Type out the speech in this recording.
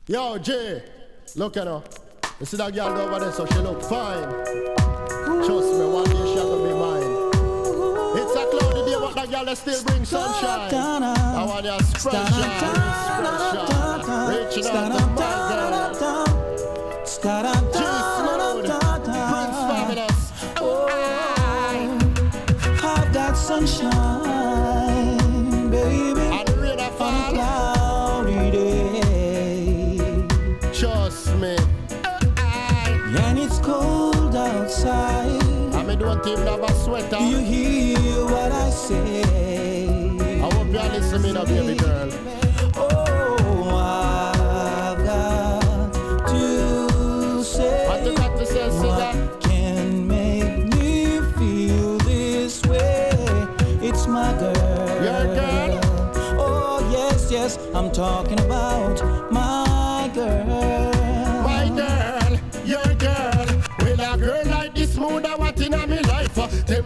Yo, Jay, look at her. You see that girl over there, so she look fine. Trust me, one day she'll be mine. It's a cloudy day, but that girl that still brings sunshine. I want you special, reaching out to my girl. G-Smooth, Prince Fabulous. I've got sunshine, baby, and the rain a fall. On a cloudy day. Trust me. And it's cold outside. I mean, don't even have a sweater. Do you hear what I say? I hope you're listening up, baby girl. Oh, I've got to say. What you got to say, what can make me feel this way? It's my girl. Your girl? Oh, yes, yes, I'm talking about my girl. My girl, your girl. With a girl like this mood, I want in a